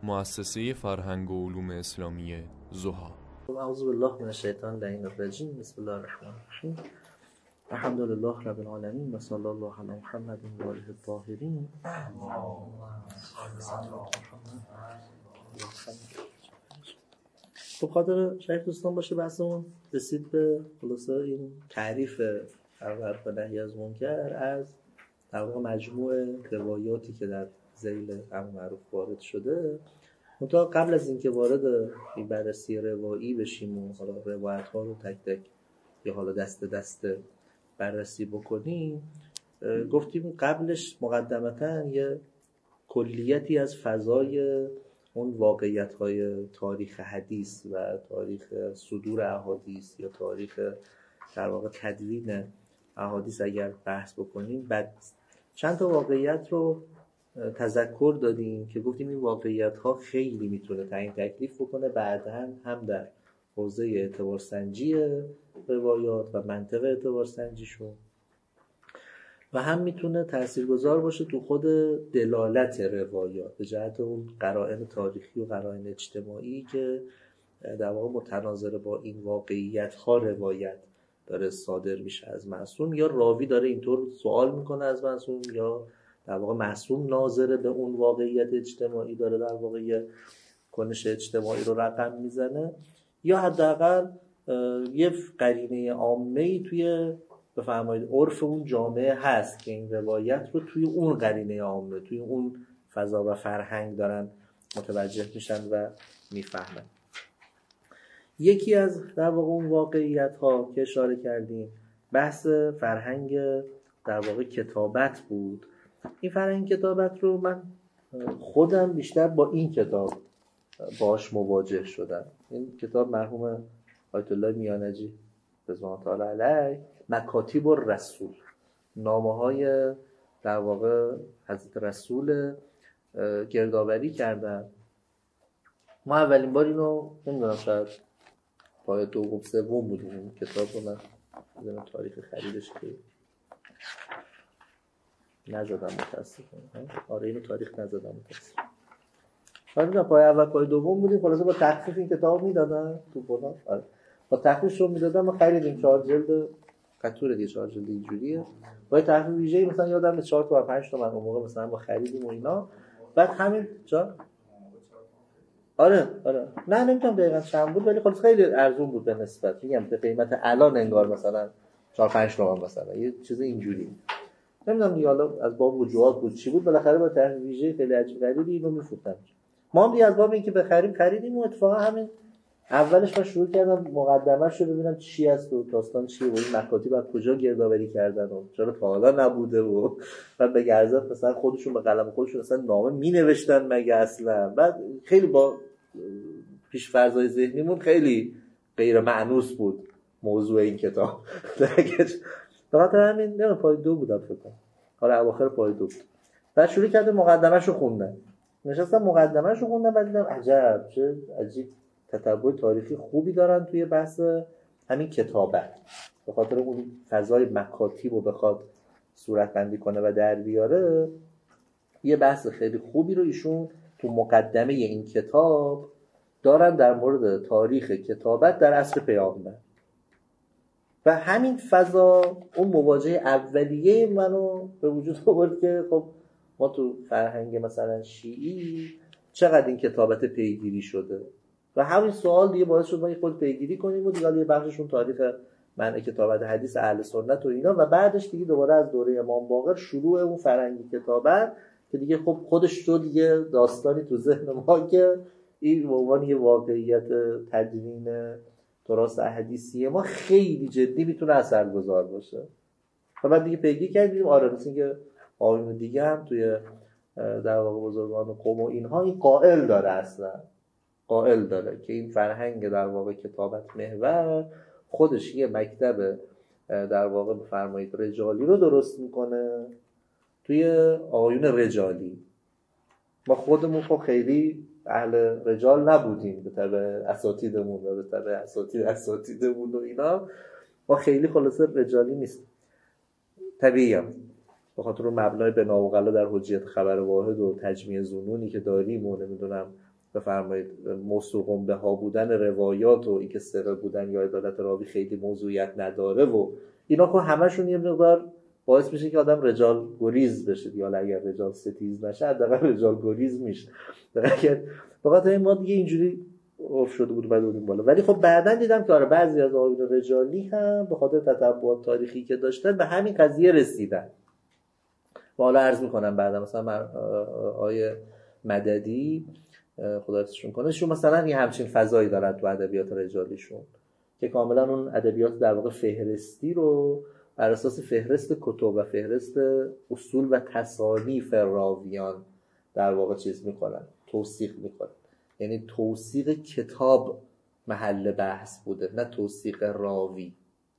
مؤسسه فرهنگ و علوم اسلامی ضحی. اعوذ بالله من الشیطان اللعین الرجیم. بسم الله الرحمن الرحیم. الحمد لله رب العالمین و صلی الله علی محمد و آله الطاهرین. خب خاطر شریف دوستان باشه بحثمون رسید به خلاصه این تعریف امر و نهی از منکر از در واقع مجموع روایاتی که در ذیل امر معروف وارد شده. منتها قبل از اینکه وارد این بررسی روایی بشیم و حالا روایت ها رو تک تک یا حالا دست دست بررسی بکنیم، گفتیم قبلش مقدمتاً یه کلیتی از فضای اون واقعیت های تاریخ حدیث و تاریخ صدور احادیث یا تاریخ در واقع تدوین احادیث اگر بحث بکنیم، بعد چند تا واقعیت رو تذکر دادیم که گفتیم این واقعیت ها خیلی میتونه تعیین تکلیف بکنه بعداً هم در حوزه اعتبارسنجی روایات و منطق اعتبارسنجیشون و هم میتونه تاثیرگذار باشه تو خود دلالت روایات به جهت اون قرائن تاریخی و قرائن اجتماعی که در واقع متناظر با این واقعیت ها روایت داره صادر میشه از معصوم، یا راوی داره اینطور سوال میکنه از معصوم، یا در واقع معصوم ناظر به اون واقعیت اجتماعی داره در واقع یه کنش اجتماعی رو رقم میزنه، یا حداقل یه قرینه عامه‌ای توی بفرمایید عرف اون جامعه هست که این روایت رو توی اون قرینه عامه، توی اون فضا و فرهنگ دارن متوجه میشن و میفهمن. یکی از در واقع اون واقعیت ها که اشاره کردیم بحث فرهنگ در واقع کتابت بود. این فرهنگ کتابت رو من خودم بیشتر با این کتاب باش مواجه شدم. این کتاب مرحوم آیت الله میانجی رضوان الله تعالی علیه، مکاتیب الرسول، نامه‌های در واقع حضرت رسول گردآوری کردن. ما اولین بار اینو نمیدونم شاید پای دوم سوم بودیم این کتاب رو من بدون تاریخ خریدش که نزدم متاسفانه. آره اینو تاریخ نزدم متاسفانه. حالا پای اول پای دوم بودیم، خلاصه با تخفیف این کتاب میدادن تو فلان. آره با تخفیفش رو میدادن، ما خریدیم 4 جلد قطور دیگه، 4 جلد اینجوریه با تخفیف ویژه‌ای، مثلا یادم 4 تا 5 تا من اون موقع مثلا ما خریدیم و اینا. بعد همین جا آره نه نمیدونم دقیقاً چند بود، ولی خلاص خیلی ارزون بود به نسبت، میگم به قیمت الان انگار مثلا 4 5 تومن مثلا یه چیز اینجوری، نمیدونم دیگه حالا از باب وجوهات بود چی بود، بالاخره با تخفیف ویژه خیلی عجیب غریبی اینو میفروختن. ما هم دیگه از باب اینکه بخریم خریدیم و اتفاقا همین اولش من شروع کردم مقدمه‌اش رو ببینم چی هست و داستان چیه و این مکاتیب از کجا گردآوری کردن و چرا تا حالا نبوده و بعد به گرزت مثلا خودشون به قلم خودشون مثلا نامه می‌نوشتن مگه اصلا. بعد خیلی با پیش فرضای ذهنیمون خیلی غیر مأنوس بود موضوع این کتاب. فقط همین نمیدونم پای 2 بودم فکر کنم، حالا اواخر پای 2 بود. بعد شروع کردم مقدمه‌اش رو خوندن، نشستم مقدمه‌اش رو خوندم، بعد دیدم عجب چه عجیب تتبع تاریخی خوبی دارن توی بحث همین کتابت. به خاطر اون فضای مکاتیب رو بخواد صورتبندی کنه و در بیاره، یه بحث خیلی خوبی رو ایشون تو مقدمه این کتاب دارن در مورد تاریخ کتابت در عصر پیامبر. و همین فضا اون مواجهه اولیه منو به وجود آورد که خب ما تو فرهنگ مثلا شیعی چقدر این کتابت پیگیری شده و همین سوال دیگه باعث شد ما خود پیگیری کنیم و دیگه یه بخششون تاریخ منع کتابت حدیث اهل سنت و اینا، و بعدش دیگه دوباره از دوره امام باقر شروع اون فرهنگ کتابت که دیگه خب خودش شد دیگه داستانی تو ذهن ما که این به عنوان یه واقعیت تدوین تراث حدیثی ما خیلی جدی میتونه اثرگذار باشه. و بعد دیگه پیگیری کردیم آره مثل که آیون دیگه هم توی در واقع بزرگان قوم و اینها این قائل داره، اصلا قائل داره که این فرهنگ در واقع کتابت محور خودش یه مکتب در واقع بفرمایید رجالی رو درست میکنه توی آیون رجالی. ما خودمون خب خیلی اهل رجال نبودیم به طبع اساتیدمون و به طبع اساتیدمون و اینا، ما خیلی خلاصه رجالی نیست طبیعی هم به خاطر اون مبنای بنا و غلا در حجیت خبر واحد و تجمیع ظنونی که داریم و نمیدونم بفرمایید موثوق به ها بودن روایات و اینکه ثقه بودن یا عدالت راوی خیلی موضوعیت نداره و اینا که همشون یه مقدار باعث میشه که آدم رجال گریز بشه، یا اگر رجال ستیز نشه حداقل رجال گریز میشه. اگر فقط این ما دیگه اینجوری عرف شده بود بعد اون بالا. ولی خب بعداً دیدم که آره بعضی از آیون رجالی هم به خاطر تتبعات تاریخی که داشتن به همین قضیه رسیدن. و حالا عرض میکنم بعدا مثلا آیه مددی خدا حفظشون کنه شون مثلا یه همچین فضایی دارن تو ادبیات رجالیشون که کاملا اون ادبیات در واقع فهرستی رو بر اساس فهرست کتب و فهرست اصول و تصانیف راویان در واقع چیز میکنن، توثیق میکنن. یعنی توثیق کتاب محل بحث بوده، نه توثیق راوی.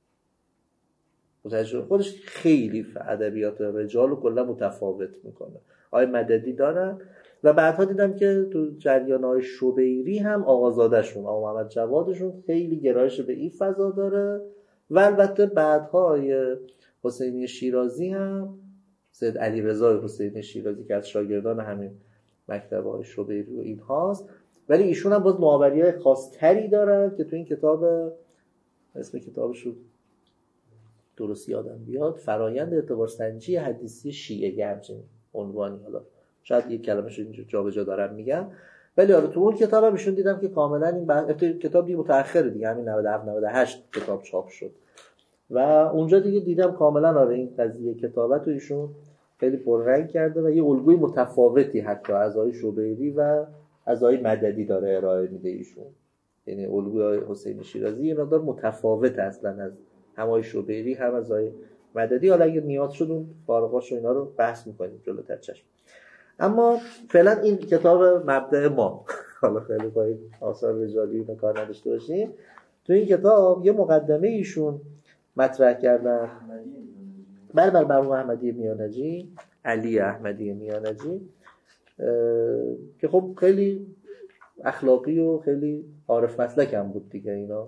خودش خیلی ادبیات رجال رو کلا متفاوت میکنه. آقای مددی دارن و بعدها دیدم که تو جریان‌های شبیری هم آقازاده‌شون آقا محمد جوادشون خیلی گرایش به این فضا داره و البته بعدها حسینی شیرازی هم سید علی رضا حسینی شیرازی که از شاگردان همین مکتب‌های شبیری و این هاست، ولی ایشون هم باز نوآوری‌های خاص‌تری دارن که تو این کتاب اسم کتابش رو درست یادم بیاد فرایند اعتبار سنجی حدیثی شیعه همچین عنوانی، حالا شاید یک کلمه‌شو اینجا جابجا دارم میگم، ولی آره تو اون کتابم ایشون دیدم که کاملا این کتاب دیگه متأخره دیگه، همین 97 98 کتاب چاپ شد و اونجا دیگه دیدم کاملا آره این قضیه کتابت رو ایشون خیلی پررنگ کرده و یه الگوی متفاوتی حتی از آقای شبیری و از آقای مددی داره ارائه میده ایشون. یعنی الگوی حسین شیرازی یه مقدار متفاوت اصلا از هم آقای شبیری هم از آقای مددی. حالا اگه نیاز شد اون فارغاش و اینا رو بحث میکنیم جلوتر چشم. اما فعلا این کتاب مبدأ ما حالا خیلی باید آثار رجالی رو کار نداشته باشیم. تو این کتاب یه مقدمه ایشون مطرح کردن بر احمدی میانجی، علی احمدی میانجی که خب خیلی اخلاقی و خیلی عارف مسلک هم بود دیگه اینا.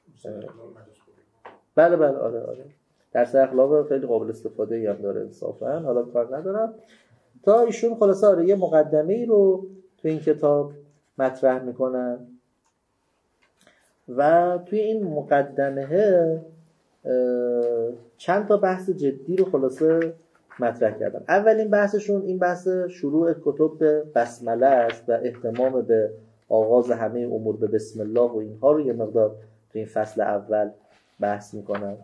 بله آره درس اخلاق خیلی قابل استفاده ای هم داره انصافا، حالا کار ندارم. تا ایشون خلاصه آره یه مقدمه ای رو تو این کتاب مطرح میکنن و توی این مقدمه چند تا بحث جدی رو خلاصه مطرح کردم. اولین بحثشون این بحث شروع کتب به بسمله است و اهتمام به آغاز همه امور به بسم الله و اینها رو یه مقدار تو این فصل اول بحث میکنن.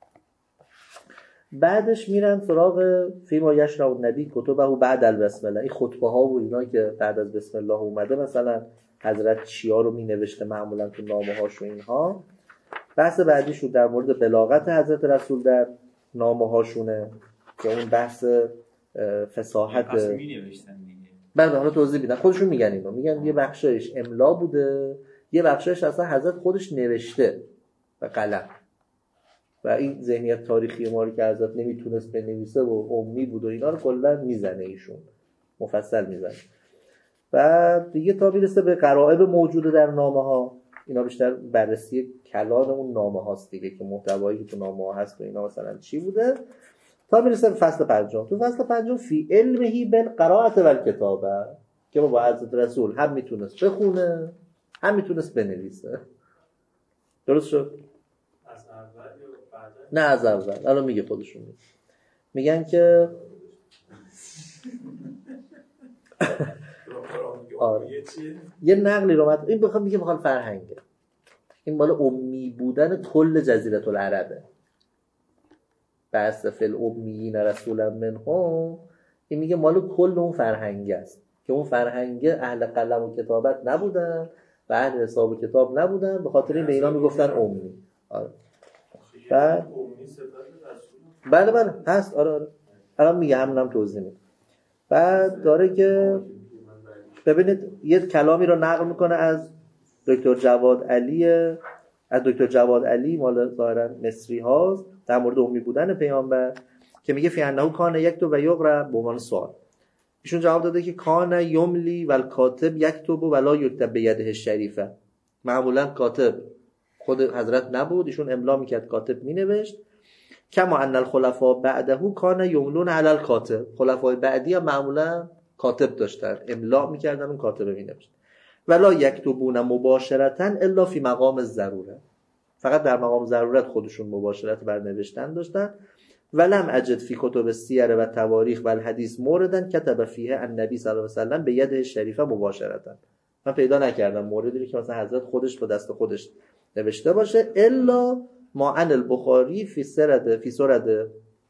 بعدش میرن سراغ فیما یشرع النبی کتبه بعد البسمله، این خطبه ها و اینا که بعد از بسم الله اومده، مثلا حضرت چیا رو می نوشته معمولا تو نامه هاش و اینها. بحث بعدی شد در مورد بلاغت حضرت رسول در نامه هاشونه که اون بحث فصاحت می نوشتن دیگه. بعد حالا توضیح میدن، خودشون میگن اینو، میگن یه بخشش املا بوده، یه بخشش اصلا حضرت خودش نوشته و قلم و این ذهنیت تاریخی ما رو که حضرت نمیتونست بنویسه و امی بود و اینا رو کلا میزنه ایشون، مفصل میزنه. و دیگه تا میرسه به غرائب موجوده در نامه ها، اینا بیشتر بررسی کلان اون نامه هاست دیگه که محتوایی که تو نامه ها هست و اینا مثلا چی بوده، تا میرسه به فصل پنجم. تو فصل پنجم فی علمهی بین قرائت و کتابه که با حضرت رسول هم میتونست بخونه هم میتونست بنویسه. درست شد؟ از اول یا بعد؟ نه از اول. الان میگه خودشون میگن که آره. یه نقلی رو این بخوام میگه بخوام فرهنگه، این مال امی بودن کل جزیره العربه. بس فل امیین رسولا منهم، این میگه مال کل اون فرهنگه است که اون فرهنگه اهل قلم و کتابت نبودن و اهل حساب و کتاب نبودن، به خاطر این به اینا میگفتن امی. آره. بعد بله هست آره الان میگه همونم توضیح میده. بعد داره که ببینید یه کلامی رو نقل میکنه از دکتر جواد علی مال ظاهرا مصری هاست در مورد امی بودن پیامبر که میگه فی انه کان یکتب و یقرأ به عنوان سوال. ایشون جواب داده که کان یملی و الکاتب یکتب و لا یکتب بیده شریفه. معمولا کاتب خود حضرت نبود، ایشون املا میکرد، کاتب مینوشت. کما ان الخلفاء بعده کان یملون علی الکاتب، خلفای بعدی هم معمولا کاتب داشتن، املا میکردن اون کاتب مینوشت. ولا یکتبون مباشرتا الا فی مقام الضروره، فقط در مقام ضرورت خودشون مباشرت بر نوشتن داشتن. ولم اجد فی کتب السیر و تواریخ و الحدیث موردن کتب فیه النبی صلی الله علیه و سلم به ید شریفه مباشرتا. من پیدا نکردم موردی که مثلا حضرت خودش با دست خودش نوشته باشه، الا ما عن البخاری فی سرد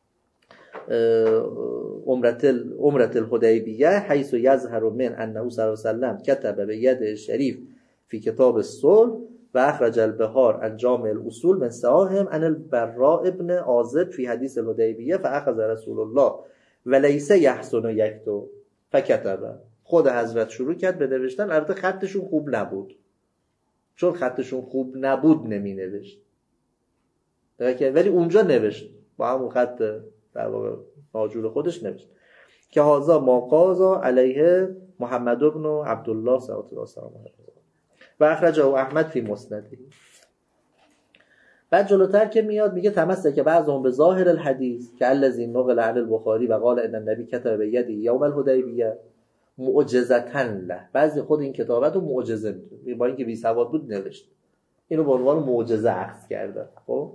عمرة الحدیبیه حیث یظهر من انه صلی الله علیه و سلم کتب به ید شریف فی کتاب الصلح و اخرج البهار عن جامع الاصول من سواهم عن البراء ابن عازب فی حدیث الحدیبیه فاخذ رسول الله وليس يحسن یکتب فکتب. خود حضرت شروع کرد به نوشتن، البته خطشون خوب نبود، چون خطشون خوب نبود نمی نوشت، ولی اونجا نوشت با همون خط در واقع ناجور خودش نوشت که هذا ما قاضا علیه محمد بن عبدالله صلوات الله علیه و اخرجه احمد فی مسنده. بعد جلوتر که میاد میگه تمسک بعضهم به ظاهر الحدیث که الذی نقل عن البخاری و قال ان النبی کتب به یدی یوم الحدیبیه معجزةً له. بعضی خود این کتابت رو معجزه میدونه، با اینکه بی سواد بود نوشت، اینو به عنوان معجزه اخذ کرده. خب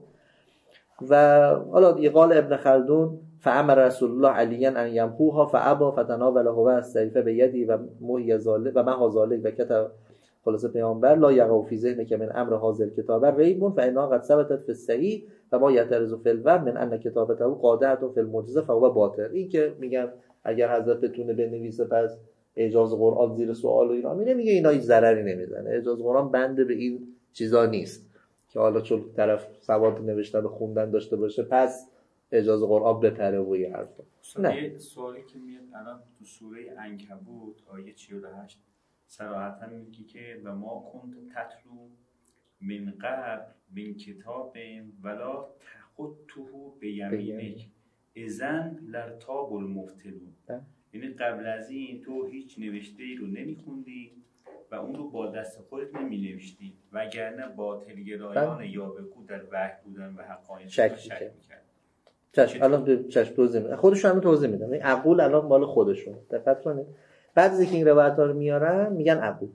و حالا قال ابن خلدون فامر رسول الله علیا ان یمحوها فابى فتناوله هو السیف به یدی و محی ذلک و محا ذلک و کتب. خلاصه پیامبر لا یقع فی ذهن که من امر حاضر کتاب ریب فانها قد ثبتت فی الصحیح و ما یعترض فی الوهم من ان کتابته قاطعه فی المعجزه فهو باطل. این که میگن اگر حضرت بتونه بنویسه پس اعجاز قرآن زیر سوال و اینا میگه اینا هیچ ضرری نمیزنه. اعجاز قرآن بنده به این چیزا نیست که حالا چون طرف سواد نوشتن و خوندن داشته باشه پس اعجاز قرآن بپره و این حرفا. نه یه سوالی که میاد الان تو سوره عنکبوت آیه 48 صراحتا میگه که و ما کنت تتلو من قبل من کتاب ولا تخطه بیمینک اذن لارتاب المبطلون. یعنی قبل از این تو هیچ نوشته ای رو نمیخوندی و اون رو با دست خودت نمینوشتی وگرنه باطلگرایان یاوه‌گو در وحی بودن و حقایق شک میکرد. چشم الان چشم توضیح میدم، خودشون هم توضیح میدم. این عقول الان مال خودشون، دقت کنید. بعد از اینکه این روایت‌ها رو میارن میگن عقول،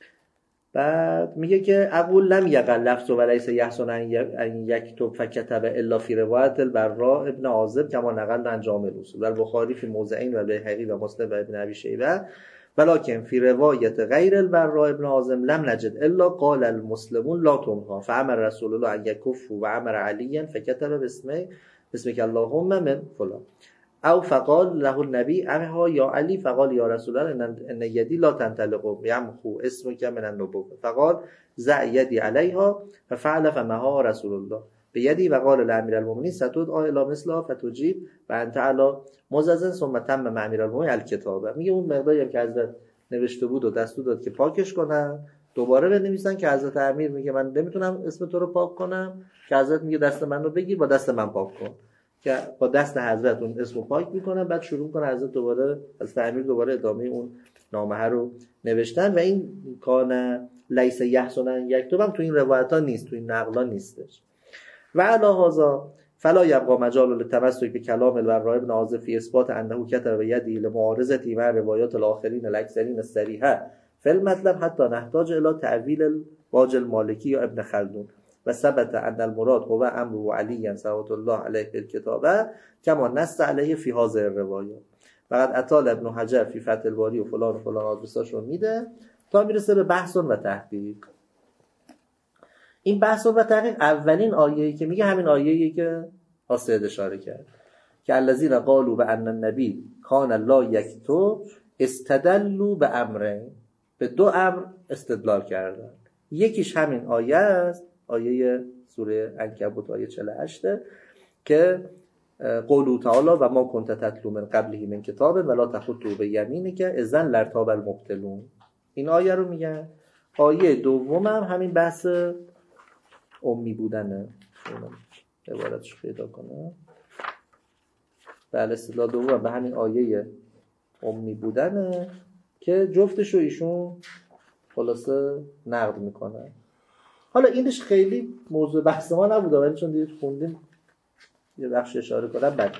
بعد میگه که عقول لم یقل لفظ و لیس یحسن ان یکتب فکتب الا فی روایت البراء ابن عازب کما نقل عن جامع الاصول و البخاری فی موضعین و بیهقی و مسلم و ابن ابی شیبه ولکن فی روایت غیر البراء ابن عازب لم نجد الا قال المسلمون لا تنها فامر رسول الله ان یکفوا و امر علی فکتب باسمک اللهم من فلان او فقال له النبی امها یا علی فقال یا رسول الله ان یدی لا تنطلق یمحو اسمک من النبوه فقال زع یدی علیها ففعل فمها رسول الله به یدی و قال لامیر المؤمنین ستدعا الی مثلها فتجیب و انت علی مززن ثم تم امیر المؤمنین الکتابه. میگه اون مقداری که حضرت نوشته بود و دستور داد که پاکش کنن دوباره بنویسن که حضرت امیر میگه من نمیتونم اسم تو رو پاک کنم، که حضرت میگه دست من رو بگیر با دست من پاک کن، که با دست حضرت اون اسمو پاک میکنن. بعد شروع کنه حضرت دوباره از تعمیر دوباره ادامه اون نامه رو نوشتن. و این کان لیس یحسن یکتب هم تو این روایت ها نیست، تو این نقلا نیستش. و علی هذا فلا یبقى مجال للتمسک بکلام البراء بن عازب فی اثبات انه کتب بیدی لمعارضه مع روایات الاخرین الاکثرین الصریحه فی المطلب حتی نحتاج الی تعویل الباج المالکی یا ابن خلدون و ثبت ان المراد هو امر علی صلوات الله علیه بالکتابه کما نص علیه فی هذه الروایات. فقط اطال ابن حجر فی فتح الباری و فلان و فلان آدرساشو میده تا میرسه به بحث و تحقیق. این بحث و تحقیق اولین آیه‌ای که میگه همین آیه‌ای که حاسد اشاره کرد که الذین قالوا بان النبی کان لا یکتب استدلوا بامرین، به دو امر استدلال کردن. یکیش همین آیه است، آیه سوره عنکبوت آیه 48 که قوله تعالی و ما کنت تتلو من قبله من کتاب ولا تخطو بیمینک اذن لارتاب المبطلون. این آیه رو میگن. آیه دوم هم همین بحث امی بودنه، عبارتش پیدا کنه. بله اصطلاح دوم به همین آیه امی بودنه که جفتشو ایشون خلاصه نقد میکنه. حالا اینش خیلی موضوع بحث ما نبوده ولی چون دیگه خوندیم یه بخش اشاره کنم.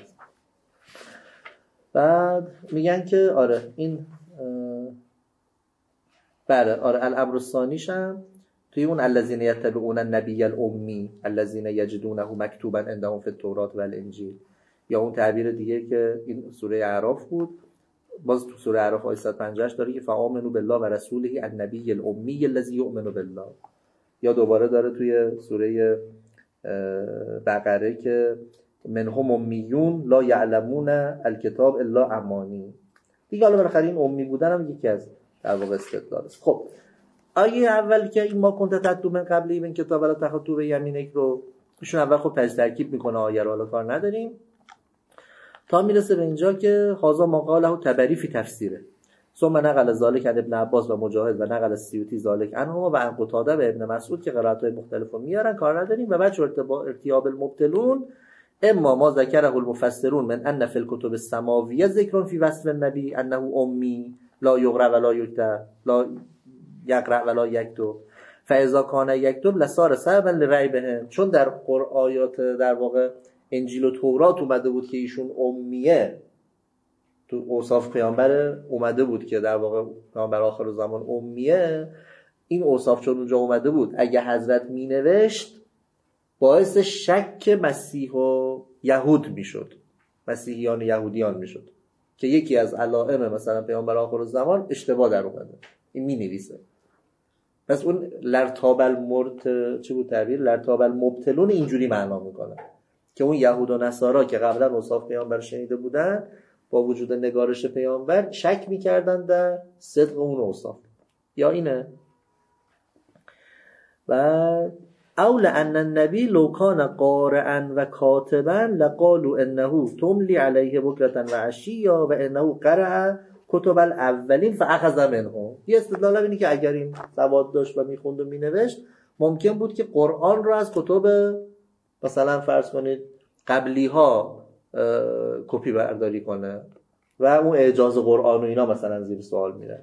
بعد میگن که آره این بله آره الامر الثانیش هم توی اون الذین یتبعون النبی الامی الذین یجدونه مکتوبا عندهم فی التوراة والانجیل، یا اون تعبیر دیگه که این سوره اعراف بود، باز تو سوره اعراف آیه 158 داره که فآمنوا بالله و رسوله النبی الامی الذی یؤمن بالله، یا دوباره داره توی سوره بقره که منهم امیون لا یعلمون الکتاب الا امانی دیگه. حالا بالاخره این امی بودن هم یکی از در واقع استدلال است. خب آیه اول که این ما کنت تتلو من قبلی من کتاب ولا تخطو به یمینک رو ایشون اول خب تجزیه ترکیب میکنه آیه رو، حالا کار نداریم تا میرسه به اینجا که هازا ما قاله تبری فی تفسیره ثم نقل ذالک عن ابن عباس و مجاهد و نقل السیوطی ذالک عنهما و عن قتاده و ابن مسعود که قرائت‌های مختلفو میارن، کار نداریم. و بچه ارتیاب المبتلون اما ما ذکره المفسرون من ان فی الکتب السماویه ذکر فی وصف النبی انه امی لا یقرأ ولا یکتب لا یقرأ ولا یکتب فاذا کان یکتب لصار سببا لريبهم، چون در آیات در واقع انجیل و تورات اومده بود که ایشون امیه، تو اوصاف پیامبر اومده بود که در واقع پیامبر آخر زمان امیه، این اوصاف چون اونجا اومده بود اگه حضرت می نوشت باعث شک مسیح و یهود میشد، مسیحیان و یهودیان میشد که یکی از علائم مثلا پیامبر آخر زمان اشتباه در اومده، این می نویسه. پس اون لرتاب المرت چه بود تعبیر لرتاب المبتلون اینجوری معنا میکنه که اون یهود و نصارا که قبلا اوصاف پیامبر شنیده بودن با وجود نگارش پیامبر شک میکردن در صدق اون اوصاف، یا اینه. و اول ان النبی لو کان قارئا و کاتبا لقالوا انه تملی علیه بکرة و عشیا و انه قرأ کتب الاولین فاخذ منهم. یه استدلال اینه که اگر این سواد داشت و میخوند و مینوشت ممکن بود که قرآن رو از کتب مثلا فرض کنید قبلی ها کپی برداری کنه و اون اعجاز قرآن و اینا مثلا زیر سوال میره.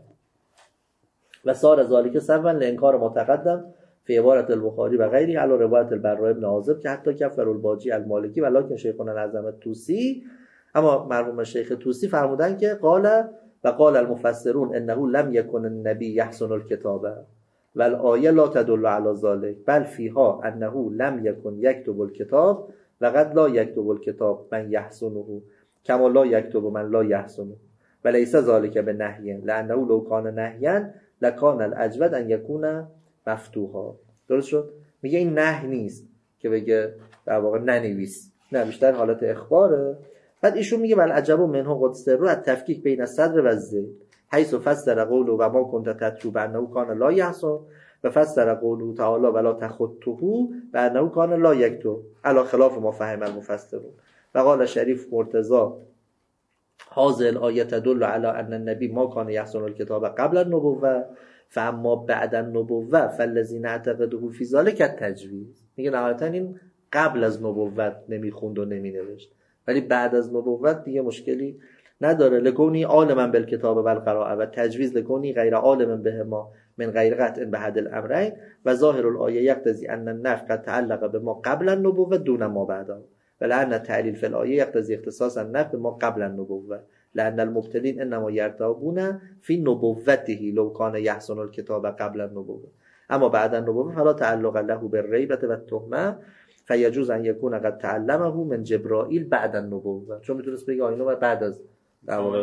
و صار ذالک سببا لانکار ما تقدم فی عبارت البخاری و غیری علی روایت البراء ابن عازب که حتی کفر الباجی المالکی ولکن شیخنا العظم توسی، اما مرحوم شیخ توسی فرمودن که قال المفسرون انه لم یکن النبی یحسن الکتاب والآیه لا تدل علی ذلك بل فیها انه لم یکن یکتب الکتاب و قد لا یکتب الکتاب من یحسنه کما لا یکتب من لا یحسنه وليس ذلك بنهی لانه لو کان نهیا لکان الاجود ان یکون مفتوحا. درست شد؟ میگه این نهی نیست که بگه در واقع ننویس، نه بیشتر حالت اخباره. بعد ایشون میگه بل عجب منه قد سر از تفکیک بین الصدر و الذیل حیث فسر قوله و ما کنت تتلو بانه کان لا یحسن و فسر قوله تعالی ولا تخطه بانه کان لا یکتب علی خلاف ما فهم المفسرون. و قال شریف مرتضی هذه الآیه تدل علی ان النبی ما کان یحسن الکتاب قبل النبوه فاما بعد النبوه فالذین اعتقدوا فی ذلک التجویز. میگه نهایتا این قبل از نبوت نمیخوند و نمینوشت ولی بعد از نبوت دیگه مشکلی نداره. لکونی عالما بالکتاب و القراءه و تجویز لکونی غیر عالم به ما من غیر قطع به حد الامرین و ظاهر الآیه یقتضی ان النفی قد تعلق به ما قبل النبوه دون ما بعد ولأن التعلیل فی الآیه یقتضی اختصاص النفی به ما قبل النبوه لأن المبتلین انما یرتابون فی نبوته لو کان یحسن الکتاب قبل النبوه اما بعد النبوه فلا تعلق له بالریبه و التهمه فیجوز ان یکون قد تعلمه من جبرائیل بعد النبوه، چون میتونست بگه اینو بعد از در واقع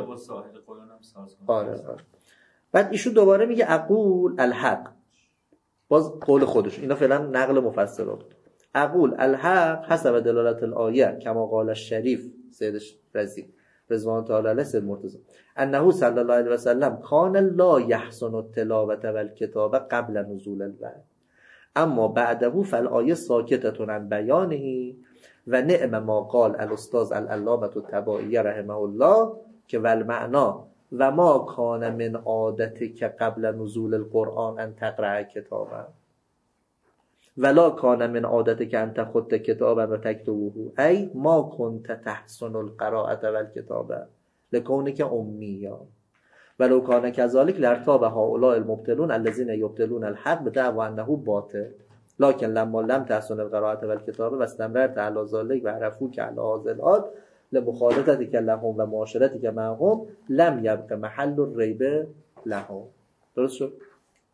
آره. بعد ایشون دوباره میگه اقول الحق، باز قول خودش، اینا فعلا نقل مفسرات. اقول الحق حسب دلالت الآیه کما قال الشریف سید رضی رضوان تعالی علیه سید مرتضی انه صلی الله علیه و سلم کان لا یحسن التلاوه والکتابه قبل نزول الوحی اما بعده فالآیه ساکتة عن بیانه و نعم ما قال الاستاذ العلامة الطباطبایی رحمه الله که والمعنا و ما کان من عادتی که قبل نزول القرآن ان تقرأ کتابا ولا کان من عادتی که ان تخط کتابا و تکتبه ای ما کنت تحسن القراءة والکتابه لکونک امیا ولو کان کذالک لارتاب هؤلاء المبتلون الذين يبتلون الحق بدعوا انه باطل لكن لما لم تحسن القراءة والكتابة واستمررت على ذلك وعرفوك على هذا الحال لمخالطتك لهم و معاشرتك معهم لم يبق محل الريب لهم. درست شد؟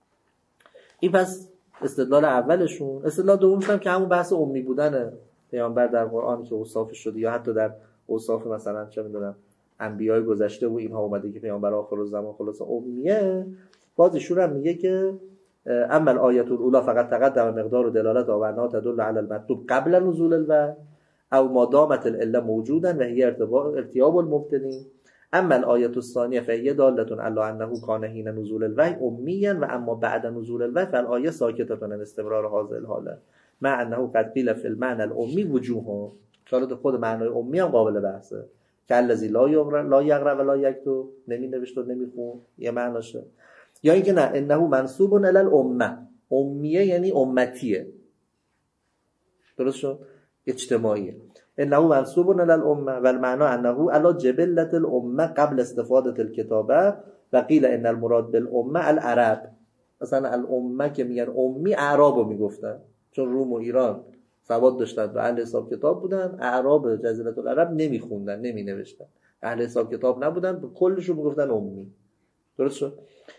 این پس استدلال اولشون. استدلال دومش هم که همون بحث امی بودن پیامبر در قرآن که اوصاف شده، یا حتی در اوصاف مثلا چه میدونم انبیای گذشته و اینها اومده که پیامبر آخرالزمان خلاص امیه. باز ایشون هم میگه که اما الآیه الاولی فقط تقدم مقدار و دلالت و انها تدل علی المطلوب قبل نزول الوحی او ما دامت العله موجودا و هي ارتیاب المبتدئین. اما الآیه الثانیه فهي دالة علی انه کان حین نزول الوحی امیا و اما بعد نزول الوحی فالآیه ساکتة عن استمرار هذه الحاله مع انه قد قیل فی المعنى الامی وجوه. شاید خود معنای امی هم قابل بحثه که الذی لا یقرأ و لا یکتب، نمی نوشت و نمی خون، یه معناشه. یا اینکه نه انه منسوب الی الامه، امیه یعنی امتیه، درست شد، اجتماعیه. انه منسوب الی الامه و المعنى انه علی جبلة الامه قبل استفاده الکتابه و قیل ان المراد بالامه العرب. مثلا الامه که میگن امی اعرابو میگفتن، چون روم و ایران سواد داشتن و اهل حساب کتاب بودن. اعراب جزیره العرب نمیخوندن، نمی نوشتن، اهل حساب کتاب نبودن، به کلشون میگفتن امی، درست شد.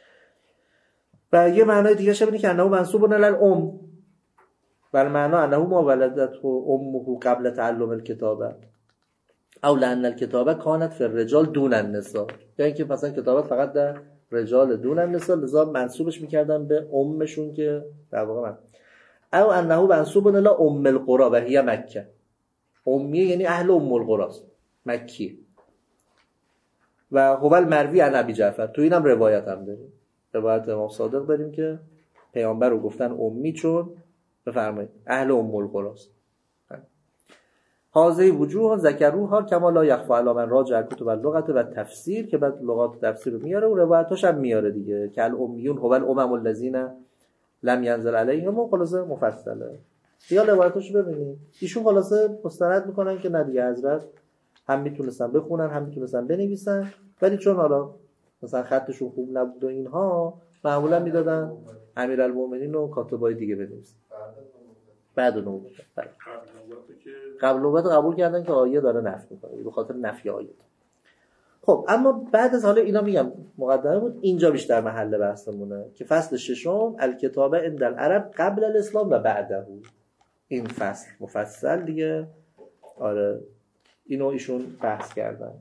و یه معنای دیگه شبینه که انه منسوب الی الام و المعنى انه ما ولدته امه قبل تعلم الکتابه او لان الکتابه کانت فی الرجال دون النساء. یعنی که مثلا کتابت فقط در رجال دون النساء، لذا منسوبش میکردن به امشون که در واقع او انه منسوب الی ام القرى و هي مکه. امیه یعنی اهل ام القرى مکی. و هو المروی عن ابی جعفر، تو اینم روایت هم داریم، روایت امام صادق داریم که پیامبر رو گفتن امی چون بفرمایید اهل ام القرى است. هذه وجوه ذکروها کما لا یخفى علی من راجع کتب اللغت و تفسیر، که بعد لغات تفسیر رو میاره و روایتاش هم میاره دیگه که الامیون هو الامم الذین لم ینزل علیهم و خلاصه مفصله. یا روایتاشو ببینید ایشون خلاصه مستند میکنن که نه دیگه حضرت هم میتونستن بخونن هم میتونستن بنویسن، ولی چون حالا مثلا خطشون خوب نبود و اینها معمولا میدادن امیرالمومنین و کاتبای دیگه بنویسن. بعد نوبت قبل نوبت قبول کردن که آیه داره نفی میکنه به خاطر نفی آیه. خب اما بعد از حالا اینا میگم مقدمه بود، اینجا بیشتر محل بحثمونه که فصل ششم الکتابه عند العرب قبل الاسلام و بعده. این فصل مفصل دیگه، آره اینو ایشون بحث کردن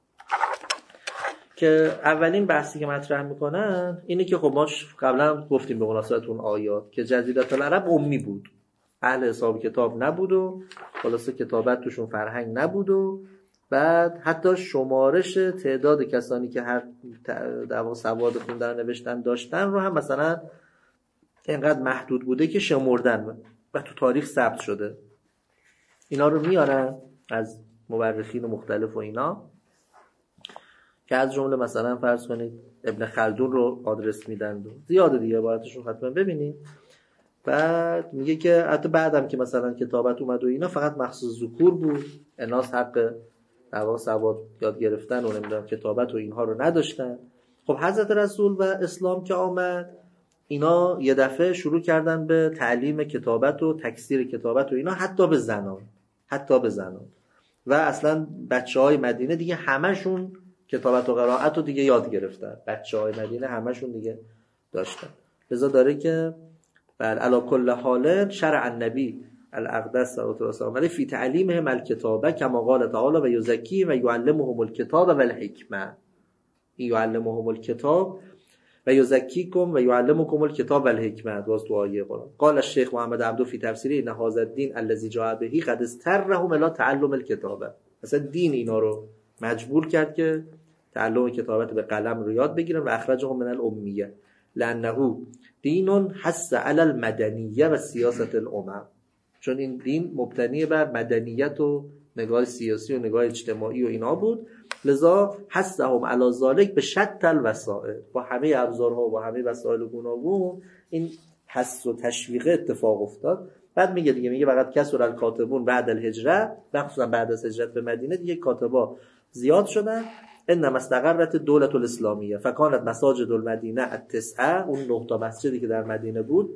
که اولین بحثی که مطرح میکنن اینه که خب ما قبلا گفتیم به مناسبت اون آیات که جزیره العرب امی بود، اهل حساب کتاب نبود و خلاصه کتابت توشون فرهنگ نبود و بعد حتی شمارش تعداد کسانی که هر سواد خوندن و نوشتن داشتن رو هم مثلا اینقدر محدود بوده که شمردن و تو تاریخ ثبت شده. اینا رو میارن از مورخین مختلف و اینا که از جمله مثلا فرض کنید ابن خلدون رو آدرس میدن، زیاده دیگه عبارتشون حتما ببینید. بعد میگه که حتی بعدم که مثلا کتابت اومد و اینا فقط مخصوص ذکور بود، اناس حق دوا سواد یاد گرفتن و نمیدونم کتابت و اینها رو نداشتن. خب حضرت رسول و اسلام که آمد اینا یه دفعه شروع کردن به تعلیم کتابت و تکثیر کتابت و اینا حتی به زنان و اصلا بچهای مدینه دیگه همشون کتابت و قرائت رو دیگه یاد گرفتن، بچهای مدینه همشون دیگه داشتن. لذا داره که بل علی کل حال شرع النبی الاقدس صلی الله علیه و آله فی تعلیمهم الکتابه کما قال تعالی و یزکی و یعلمهم الکتاب و الحکمه. یعلمهم الکتاب و یزکیکم و یعلمکم الکتاب و الحکمه، باز تو آیه قرآن. قال الشیخ محمد عبدو فی تفسیری ان هذا الدین الذی جاء به قد استرهم الی تعلم الکتابه. مثلا دین اینا رو مجبور کرد که تعلم کتابت به قلم رو یاد بگیرن و اخرجهم من الامیه لانه دین حث علی المدنیه و سیاست الامم. چون این دین مبتنی بر مدنیت و نگاه سیاسی و نگاه اجتماعی و اینا بود، لذا حثهم علی ذلک به شتى الوسائل، با همه ابزارها و با همه وسایل گوناگون این حث و تشویق اتفاق افتاد. بعد میگه فقط کسر الکاتبون بعد الهجره، مخصوصا بعد از هجرت به مدینه دیگه کاتبا زیاد شدن. انما استقرت الدوله الاسلامیه فکانت مساجد المدینه التسعه، اون 9 تا مسجدی که در مدینه بود،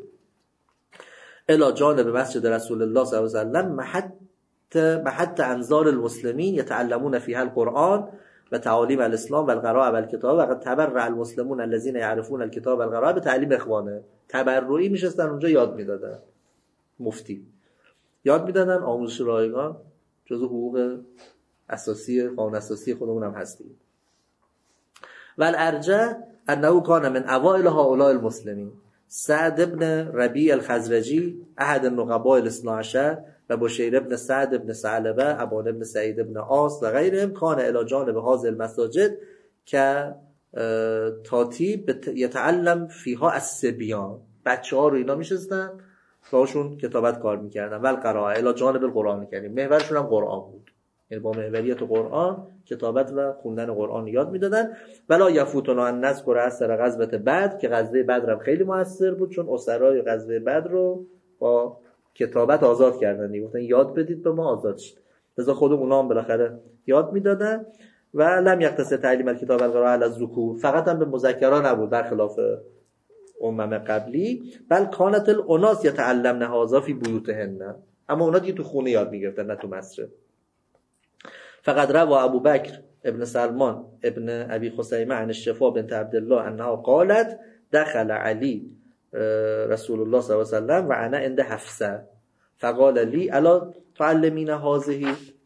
الی جانب مسجد رسول الله صلی الله علیه و سلم محط انظار المسلمین یتعلمون فیها القرآن و تعالیم الاسلام و القراءه و الکتاب و قد تبرع المسلمون الذين يعرفون الكتاب والقراءه به تعلیم اخوانه. تبرعی میشستن اونجا یاد میدادن، مفتی یاد میدادن، آموزش رایگان جزو حقوق اساسی قانون اساسی خودمون هم هستیم. و الارجح انه کان من اوائل هؤلاء المسلمین سعد ابن ربیع الخزرجی احد النقباء الاثنی عشر و بشیر ابن سعد ابن ثعلبه ابان ابن سعید ابن عاص و غیرهم کان الی جانب هذه المساجد که تاتیب یتعلم فیها الصبیان، بچه‌ها رو اینا میشستن باهاشون کتابت کار میکردن. و القراءه الی جانب القرآن کریم، محورشون هم قرآن بود، یعنی با محوریت قرآن کتابت و خوندن قرآن یاد میدادن. ولا یفوتنا ان نذکر اثر غزوه بدر، که غزوه بدر هم خیلی موثر بود چون اسرای غزوه بدر رو با کتابت آزاد کردن، گفتن یاد بدید به ما آزاد شد، لذا خود اونا هم بالاخره یاد میدادن. و لم یقتصر تعلیم الکتاب والقراءه علی الذکور، فقط هم به مذکرا نبود برخلاف امم قبلی، بل کانت الاناس یتعلمن هذا فی بیوتهن، اما اونا دیگه تو خونه یاد میگرفتن نه تو مسجد. فقد روى ابو بکر ابن سلمان ابن ابي خثيمه عن الشفاء بنت عبد الله انها قالت دخل علي رسول الله صلى الله عليه وسلم و انا عند حفصه فقال لي الا تعلمين هذه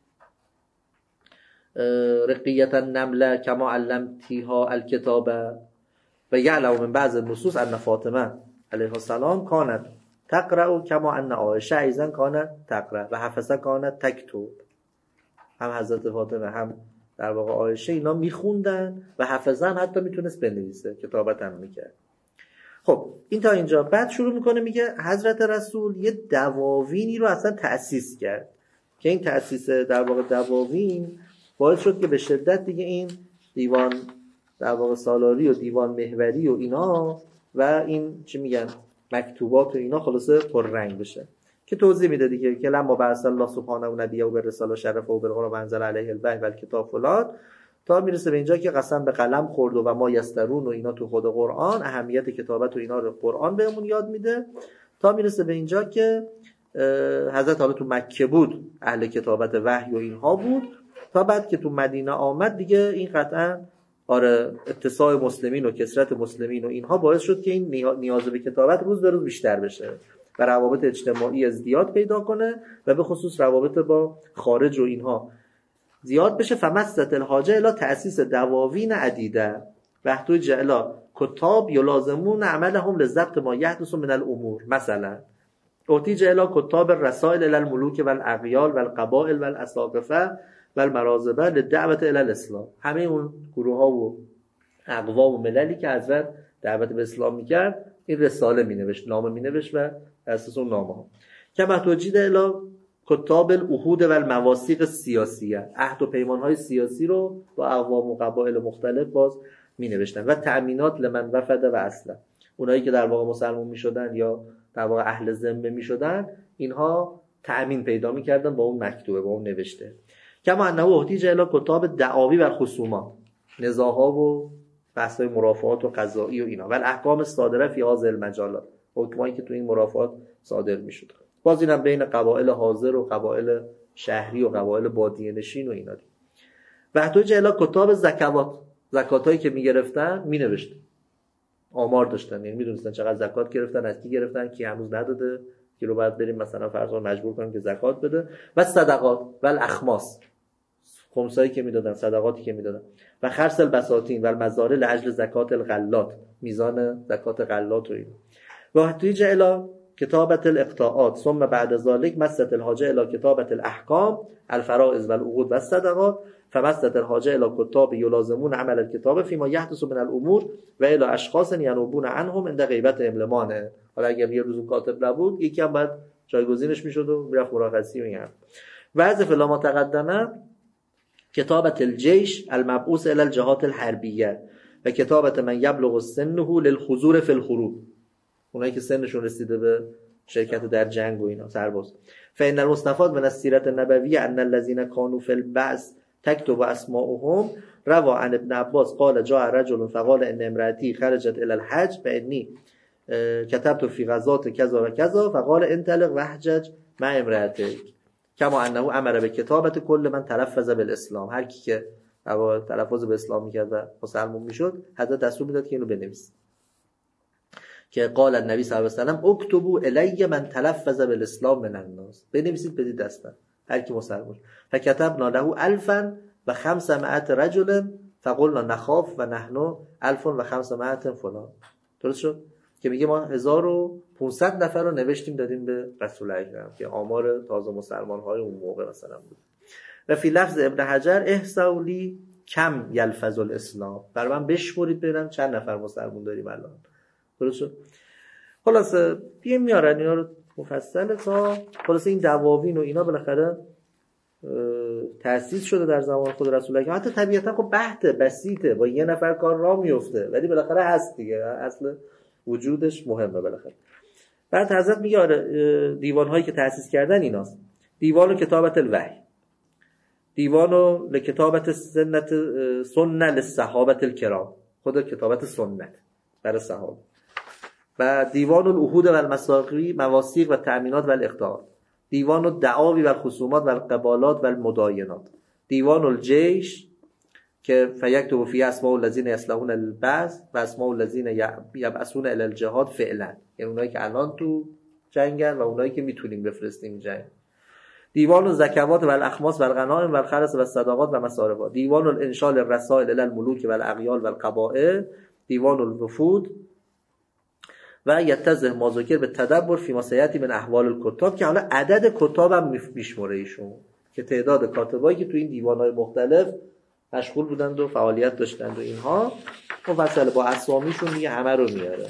رقية النملة كما علمتيها الكتاب و يعلم من بعض النصوص ان فاطمه علیها السلام كانت تقرأ كما ان عائشه ايضا كانت تقرأ و حفصه كانت تكتب. هم حضرت فاطمه هم در واقع عایشه اینا میخوندن و حفظه هم حتی میتونست بنویسه، کتابت هم میکرد. خب این تا اینجا. بعد شروع میکنه میگه حضرت رسول یه دواوینی رو اصلا تأسیس کرد که این تأسیس در واقع دواوین باعث شد که به شدت دیگه این دیوان در واقع سالاری و دیوان محوری و اینا و این چی میگن مکتوبات و اینا خلاصه پررنگ بشه، که توضیح میده دیگه که لما بعث الله سبحانه و نبیه و بالرساله شرفه و بالقرآن و انزل علیه الوحی و الکتاب فلان، تا میرسه به اینجا که قسم به قلم خورد و ما یسترون و اینا تو خود قرآن، اهمیت کتابت و اینا رو قرآن بهمون یاد میده، تا میرسه به اینجا که حضرت حالا تو مکه بود اهل کتابت وحی و اینها بود، تا بعد که تو مدینه آمد دیگه این قطعا اتساع مسلمین و کثرت مسلمین و اینها باعث شد که این نیاز به کتابت روز به روز بیشتر بشه و روابط اجتماعی ازدیاد پیدا کنه و به خصوص روابط با خارج و اینها زیاد بشه. فمست الحاجه الی تأسیس دواوین عدیده و احتاج الی کتاب یلازمون عملهم لضبط ما یحدث من الامور، مثلا احتیج الی کتاب الرسائل الی الملوک والاغیال والقبائل والاساقفه والمرازبه للدعوت الی الاسلام. همه اون گروه ها و اقوام و مللی که حضرت دعوت به اسلام میکرد این رساله مینوشت، نامه مینوشت و اساس اون نامه ها که محتوجید الی کتاب العهود و المواثیق سیاسیه، عهد و پیمان های سیاسی رو با اقوام و قبایل مختلف باز مینوشتن و تأمینات لمن وفد و اصلا اونایی که در واقع مسلمان میشدن یا در واقع اهل ذمه میشدن اینها تأمین پیدا میکردن با اون مکتوبه، با اون نوشته. کما انه احتیج الی کتاب دعاوی و خصومات، نزاع‌ها و بحث‌های مرافعات و قضایی و اینا و الاحکام الصادره فی هذه المجالات، حکمایی که تو این مرافعات صادر میشد. باز اینم بین قبایل حاضر و قبایل شهری و قبایل بادیه نشین و اینا دی. و احتیاج الی کتاب زکوات، زکاتایی که میگرفتن مینوشتن، آمار داشتن، یعنی میدونستن چقدر زکات گرفتن، از کی گرفتن، کی هنوز نداده، کی رو باید بریم مثلا فرض کن مجبور کنیم که زکات بده. و صدقات و الاخماس، خمسایی که میدادن، صدقاتی که میدادن. و خرس البساطین و المزارع لاجل زکات الغلات، میزان زکات غلات و اینا. و احتیاج الی کتابت الاقطاعات ثم بعد ذلك مست الحاجه الی کتابت الاحکام الفرائض و العقود و الصدقات فمست الحاجه الی کتاب یلازمون عمل الکتاب فيما يحدث من الامور و الی اشخاص ینوبون عنهم عند غیبت املمانه. حالا اگر یه روز کاتب نبود یکی هم بعد جایگزینش میشد و میرفت مرخصی و این. و حذف لا ما تقدمه کتابت الجیش المبعوث الی الجهات الحربیه و کتابت من یبلغ سنه للحضور فی الحروب، اونایی که سنشون رسیده به شرکت در جنگ و اینا، سرباز. فإن المستفاد من السیرة النبویه ان الذين كانوا في البعث تكتب اسماءهم روى عن ابن عباس قال جاء رجل فقال ان امرأتي خرجت الى الحج فاني كتبت في غزوات كذا و كذا فقال انطلق واحجج مع امرأتك كما انه امر بكتابة كل من تلفظ بالاسلام. هر کی که و تلفظ به اسلام میکرد و مسلمان میشد، حضرت دستور میداد که اینو بنویسید که قال النبی صلی الله علیه و سلم اکتبوا الی من تلفظ بالاسلام من الناس، بنویسید بدید دستم هر کی مسلمان. فكتبنا له 1500 رجل فقلنا نخاف و نحن 1500 فلان. درست شد که میگه ما 1500 نفر رو نوشتیم دادیم به رسول اکرم که آمار تازه مسلمان های اون موقع مثلا بود. و فی لفظ ابن حجر احسولی کم یلفظ الاسلام، برای من بشمرید ببینم چند نفر مسلمان داریم الان. درست شد. خلاصه بیایم میارن اینا رو مفصل تا خلاصه این دواوین و اینا بالاخره تأسیس شده در زمان خود رسول الله. حتی طبیعتا خب بحث بسیطه، با یه نفر کار راه میفته، ولی بالاخره هست دیگه، اصل وجودش مهمه بالاخره. بعد حضرت میگه آره دیوان هایی که تأسیس کردن ایناست: دیوان و کتابت الوحی، دیوان و لکتابت سنت للصحابه الکرام، خود کتابت سنت برای صحابه، و دیوان العهود و المواثیق مواثیق و تأمینات و الاخطار، دیوان الدعاوی و الخصومات و القبالات و المداینات، دیوان الجیش که فیکتب فی اسماء الذین یصلحون البعث و اسماء الذین یبعثون الی الجهاد فعلا، یعنی اونایی که الان تو جنگن و اونایی که میتونیم بفرستیم جنگ. دیوان الزکوات و الاخماس و الغنائم و الخرس و الصدقات و مصارفات، دیوان الانشال الرسائل الی الملوک و الاغیال و القبائل، دیوان الوفود و یتزه مذاکر به تدبر فی مسیحتی من احوال الکتاب، که حالا عدد کتاب هم میشموره ایشون که تعداد کاتبایی که تو این دیوانهای مختلف مشغول بودند و فعالیت داشتند و اینها مفصل با اسامیشون میگه، همه رو میاره.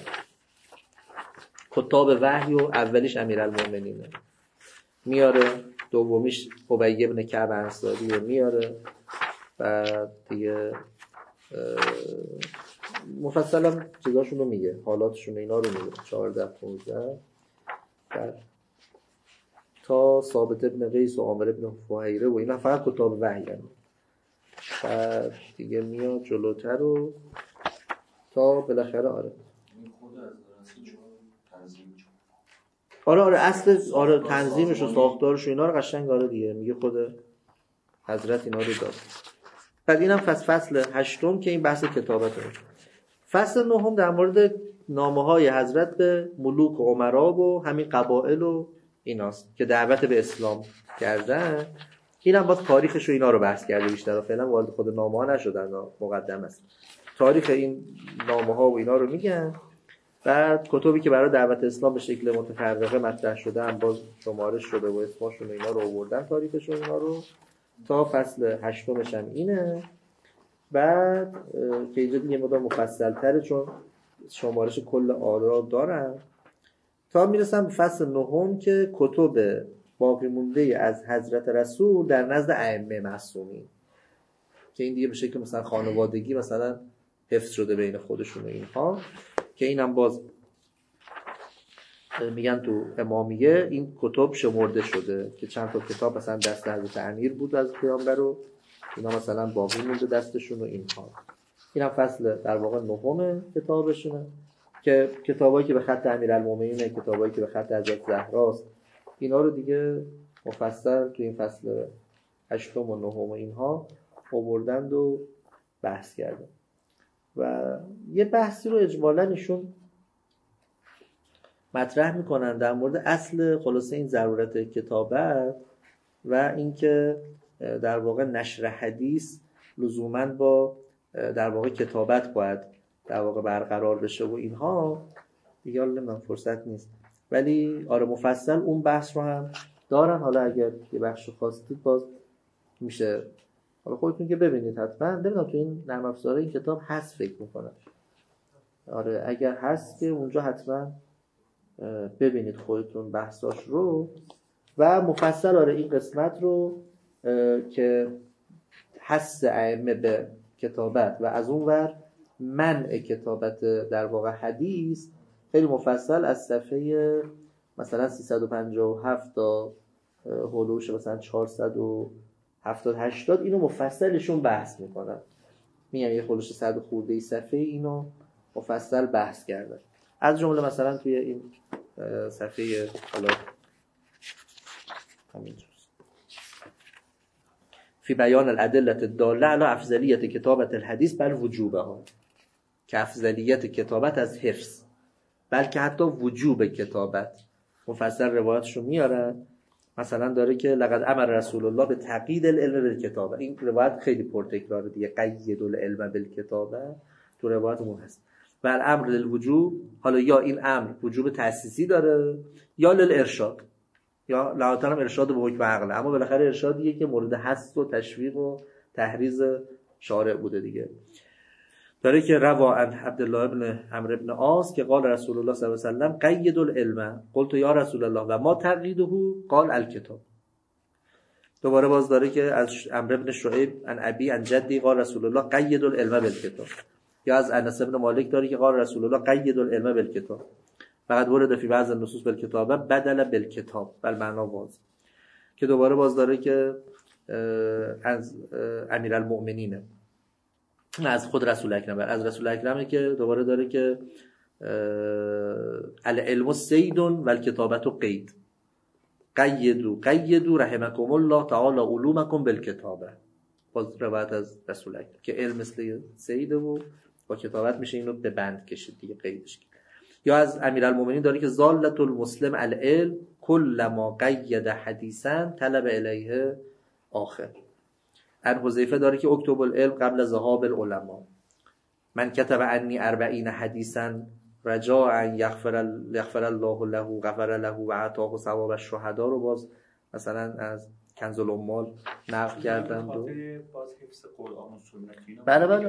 کتاب وحی و اولیش امیرالمومنینه میاره، دومیش ابی بن کعب انصاری رو میاره، و دیگه مفصلا چیزاشون رو میگه، حالاتشون اینا رو میگه 14 15 تا ثابت ابن قیس و عامر ابن فهیره و اینا فقط کتاب وحی هست. بعد دیگه میاد جلوتر رو تا بالاخره آره آره اصل آره تنظیمش و ساختارش و اینا رو قشنگ آره دیگه میگه خود حضرت اینا رو داد. بعد اینم فصل 8 که این بحث کتابته. فصل 9 در مورد نامه‌های حضرت به ملوک و امرا و همین قبایل و ایناست که دعوت به اسلام کردن. اینم باز تاریخش و اینا رو بحث کرده بیشتر، فعلا وارد خود نامه‌ها نشدن، مقدم است. تاریخ این نامه‌ها و اینا رو میگن. بعد کتابی که برای دعوت اسلام به شکل متفرقه مطرح شدن باز شمارش شده و اسمشون اینا رو آوردن، تاریخش و اینا رو تا فصل 8 هم اینه. بعد که اینجا دیگه مقدار مفصل تره چون شمارش کل آرا دارن، تا میرسم به فصل 9 که کتب باقی مونده از حضرت رسول در نزد ائمه معصومین، که این دیگه به شکل مثلا خانوادگی مثلا حفظ شده بین خودشون و اینها، که اینم باز میگن تو امامیه این کتب شمرده شده که چند تا کتاب مثلا دست حضرت امیر بود از پیامبر رو اینا مثلا باقی مونده دستشون و اینها. اینم فصل در واقع 9 کتابشونه که کتابایی که به خط امیرالمومنینه، کتابایی که به خط حضرت زهراست، اینا رو دیگه مفصل تو این فصل 8 و 9 و اینها آوردند و بحث کردن. و یه بحثی رو اجمالاً ایشون مطرح میکنن در مورد اصل خلاصه این ضرورت کتابت و اینکه در واقع نشر حدیث لزوماً با در واقع کتابت باید در واقع برقرار بشه و اینها دیگه. حالا من فرصت نیست ولی آره مفصل اون بحث رو هم دارن. حالا اگر یه بخش خواستید باز میشه، حالا خودتون که ببینید حتما. نمیدونم تو این نرم افزاره این کتاب هست فکر میکنم، آره اگر هست که اونجا حتما ببینید خودتون بحثاش رو و مفصل آره این قسمت رو که حث ائمه به کتابت و از اون ور منع کتابت در واقع حدیث خیلی مفصل از صفحه مثلا 357 تا هولوش مثلا 470 80 اینو مفصلشون بحث میکنن. میگم یه هولوش 100 خورده ای صفحه اینو مفصل بحث کردن. از جمله مثلا توی این صفحه حالا همینجوست فی بیان الادله الداله علی افضلیت کتابت الحدیث بل وجوبها، که افضلیت کتابت از حفظ، بلکه حتی وجوب کتابت. مفصل روایتشو میاره، مثلا داره که لقد امر رسول الله به تقیید العلم بالکتابه. این روایت خیلی پرتکراره دیگه، قید العلم بالکتابه تو روایتمون هست. و الامر للوجوب، حالا یا این امر وجوب تأسیسی داره یا للارشاد، یا لعاطرم ارشاد به حکم عقله، اما بالاخره ارشادیه که مورد حث و تشویق و تحریض شارع بوده دیگه. داره که روا عن عبدالله بن عمرو بن عاص که قال رسول الله صلی الله علیه و سلم قید العلم، قلت یا رسول الله و ما تقییده، قال الکتاب. دوباره باز داره که از عمرو بن شعیب عن ابی عن جدی قال رسول الله قید العلم بالکتاب. یا از انس بن مالک داره که قال رسول الله قید العلم بالکتاب. فقط ورد فی بعض النصوص بالکتابه بدل بالکتاب بل معنا واضح. که دوباره باز داره که از امیرالمؤمنین، از خود رسول اکرم، از رسول اکرمه که دوباره داره که العلم سید و الکتابت قید، قیدو رحمکم الله تعالی علومکم بالکتابه. باز روایت از رسول اکرم که علم مثل سیده و با کتابت میشه اینو به بند کشید دیگه، قیدش کرد. یا از امیرالمؤمنین داره که ضالت المسلم العلم کل ما قید حدیثا طلب الیه آخر. ان حذیفه داره که اکتب العلم قبل ذهاب العلماء، من کتب عنی 40 حدیثا رجاء یغفر الله له غفر له و اعطاه ثواب الشهدا رو باز مثلا از کنز الاموال نقل کردن. باز حفظ قرآن و سنت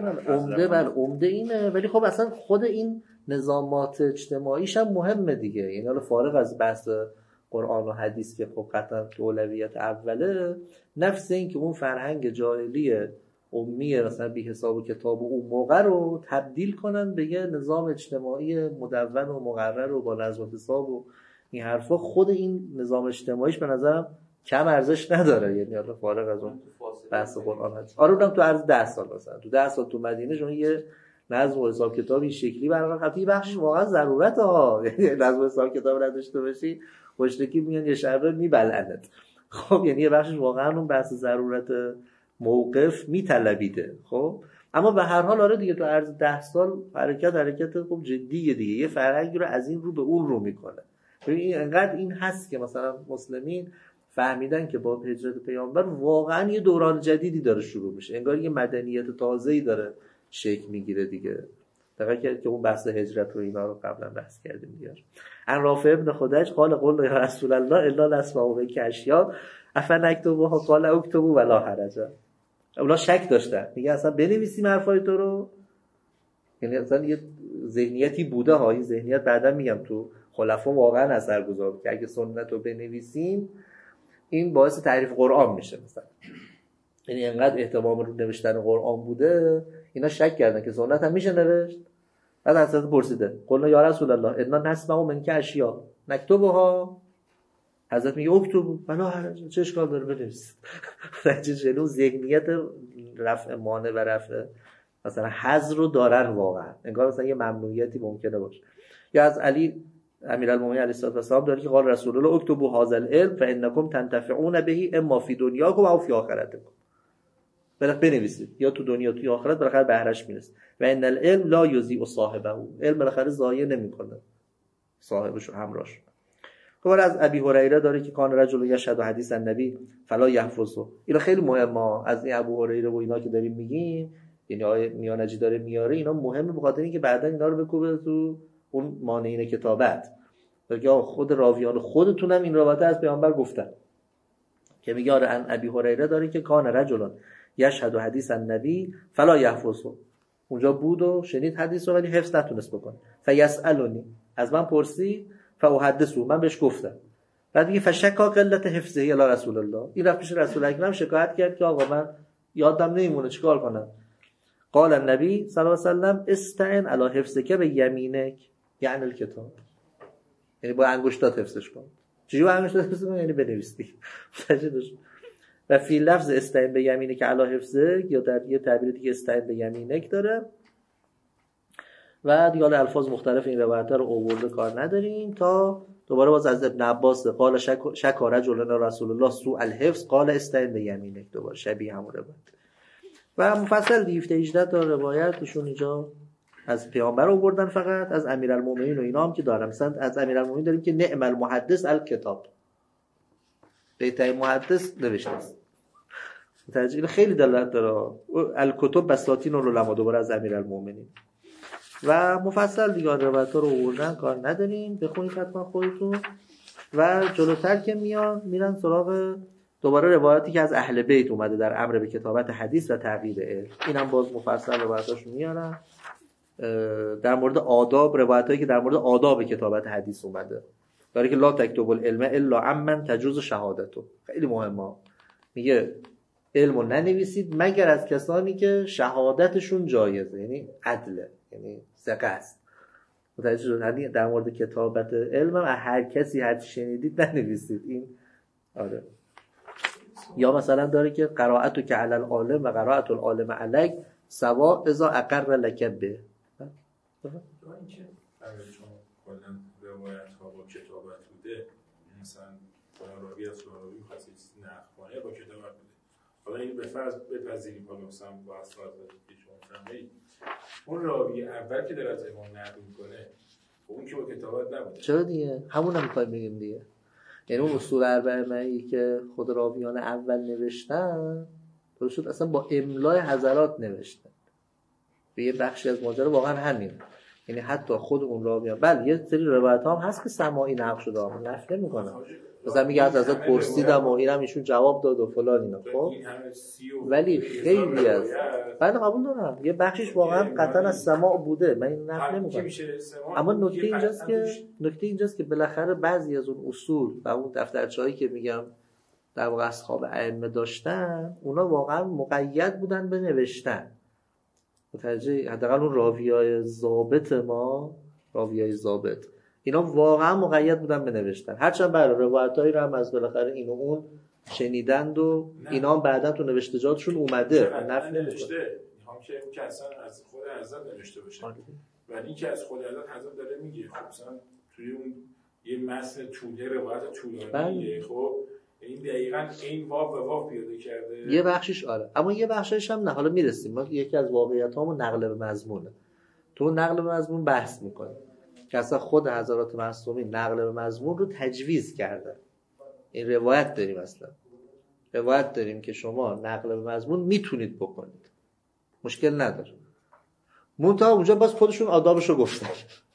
بله عمده اینه. ولی خب اصلا خود این نظامات اجتماعیش هم مهمه دیگه، یعنی حالا فارغ از بحث قرآن و حدیث که خب قطعا اولویت اوله، نفس این که اون فرهنگ جاهلی امیه مثلا بی حساب و کتاب و اون موقع رو تبدیل کنن به یه نظام اجتماعی مدون و مقرر و با نظم و حساب و این حرفا، خود این نظام اجتماعیش به نظرم کم ارزش نداره. یعنی حالا فارغ از اون بحث قرآن حدیث، اونم تو عرض 10 سال مثلا تو 10 سال تو مدینه شما یه نظم و حساب کتاب این شکلی برقرار، حتی بخشش واقعا ضرورت ها. یعنی نظم و حساب کتاب نداشته باشی خوشتکی میان یه شب میبلعنت. خب یعنی یه بخشش واقعا اون بحث ضرورت موقف میطلبیده. خب اما به هر حال آره دیگه تو عرض 10 سال حرکت خب جدیه دیگه، یه فرهنگی رو از این رو به اون رو میکنه. ببین انقدر این هست که مثلا مسلمین فهمیدن که با هجرت پیامبر واقعا یه دوران جدیدی داره شروع میشه، انگار یه مدنیت تازه‌ای داره شکل میگیره دیگه. دقیقاً که اون بحث هجرت رو اینا رو قبلا بحث کردیم دیگه. ان رافع ابن خدیج قال قل یا رسول الله الا نسمع بک اشیاء افنکتبها قال اکتبوا ولا حرج. اونا شک داشتن، میگه اصلا بنویسیم حرفای تو رو، یعنی اصلا یه ذهنیتی بوده ها، این ذهنیت بعدا میگم تو خلفا واقعا اثرگذار بود که اگه سنت رو بنویسیم این باعث تعریف قرآن میشه مثلا. یعنی انقدر اهتمام رو نوشتن قرآن بوده اینا شک کردن که سنت هم میشه نوشت. بعد حضرت پرسیده قلنا یا رسول الله انا نسمع منک اشیاء نکتبها، حضرت میگه اکتبوا ولا حرج، چه اشکال داره بنویسید. رنج جلو ذهنیت رفع مانع و رفع مثلا حظر رو دارن واقعا، انگار مثلا یه ممنوعیتی ممکنه باشه. یا از علی امیرالمومنین علیه السلام داره که قال رسول الله اکتبوا هذا العلم فانکم تنتفعون به اما فی دنیاکم و فی آخرتکم. بنویسید یا تو دنیا تو آخرت بالاخره بهرهش میرسه. و ان العلم لا یضیع صاحبه، علم بالاخره ضایع نمیکنه صاحبش رو همراهش. خب از ابی هریره داره که کان رجل یشهد حدیث النبی فلا یحفظه. اینا خیلی مهمه، از این ابو هریره و اینا که داریم میگیم، یعنی آیه میانجی داره میاره، اینا مهمه به خاطر اینکه بعدا اینا رو بکوبه تو اون مانعین کتابت. که خود راویان خودتونم این روایت از پیامبر گفتن که میگه آره ان ابی هریره داره که کان رجل یشهد حدیث النبی فلا یحفظه، اونجا بود و شنید حدیث رو ولی حفظ نتونست بکنه. فیسالونی، از من پرسید، فاحدثه، من بهش گفتم. بعد میگه فشکا قلت حفظه الی رسول الله، این رفت پیش رسول اکرم شکایت کرد که آقا من یادم نمیمونه چیکار کنم. قال النبی صلی الله علیه و سلم استعن علی حفظک بیمینک یعنی الکتاب، یعنی با انگشتات حفظش کن. چجوری با انگشتات حفظ کنی؟ یعنی بنویسی. و فی لفظ استعین به یمینک علی حفظه، یا در یه تعبیر دیگه استعین به یمینک داره. و دیگه الفاظ مختلف این روایت رو آورده کار نداریم تا دوباره باز از ابن عباس قال شک رجلنا رسول الله سوء الحفظ قال استعن بیمینک، دوباره شبیه همون روایت. و مفصل 18 تا روایتشون اینجا از پیامبر آوردن، فقط از امیرالمومنین و اینا هم که دارم. مثلا از امیرالمومنین داریم که نعم المحدث الکتاب، بهترین محدث نوشته است. متوجه خیلی دلالت داره. الکتب بساطین العلماء، دوباره از امیرالمومنین. و مفصل دیگه روایت‌ها رو آوردن، کار نداریم، بخونید حتما خودتون. و جلوتر که میرن سراغ دوباره روایاتی که از اهل بیت اومده در امر به کتابت حدیث و تغییر علم. اینم باز مفصل روایتاشو میارن. در مورد آداب، روایتایی که در مورد آداب کتابت حدیث اومده داره که لا تکتب العلم الا عمن تجوز شهادته، خیلی مهمه. میگه علمو ننویسید مگر از کسانی که شهادتشون جایزه، یعنی عدله، یعنی ثقه است. متوجه شدید؟ در مورد کتابت علم هم هر کسی هر چی شنیدید ننویسید. این آره. یا مثلا داره که قرائتو که علی العالم و قرائت العالم علیک سوا اذا اقر لک به. این که چون کلا روایت ها با کتابت بوده، مثلا راوی از راوی می‌خواد چیزی نقل کنه با کتابت بوده. حالا این به فرض بپذیریم حالا مثلا با اسناد که شما فهمید اون راوی اول که داره از امام نقل می‌کنه اون که با کتابت نبوده. چرا دیگه؟ همون هم می‌خوایم بگیم دیگه. یعنی اون اصول اربعه معنی که خود راویان اول نوشتن درست شد اصلا با املای حضرات نوشتن. به یه بخشی از ماجرا واقعا همین. یعنی حتی خود اون راویان، بله یه سری روایت هم هست که سماعی نقل شده، اما نفی نمی‌کنه. مثلا میگه از ازت پرسیدم و اینم ایشون جواب داد و فلان اینا. خب ولی خیلی از بله قبول دارم یه بخشش واقعا قطعا از سماع بوده، من این نفی نمی‌کنم. اما نکته اینجاست که بالاخره بعضی از اون اصول و اون دفترچه‌هایی که میگم در واقع اصحاب ائمه داشتن، اونا واقعا مقید بودن به نوشتن. متوجه حداقل اون راویای ضابط ما، راویای ضابط اینا واقعا مقید بودن به نوشتن. هرچند برای روایتایی رو هم از بالاخره این و اون شنیدند و اینا هم بعدا تو نوشتجاتشون اومده. نفی نوشته میخوام که اون که اصلا از خود حضرت نوشته باشه، ولی این که از خود حضرت داره میگه خب مثلا توی اون یه متن طوله روایت طولانیه، خب این دقیقاً این واو به واو پیاده کرده. یه بخشش آره، اما یه بخشش هم نه. حالا میرسیم. ما یکی از واقعیت‌هامون نقل به مضمونه. تو نقل به مضمون بحث می‌کنیم که اصلا خود حضرات معصومین نقل به مضمون رو تجویز کردن. این روایت داریم، اصلا روایت داریم که شما نقل به مضمون میتونید بکنید، مشکل نداره. منتها اونجا باز خودشون آدابشو گفتن.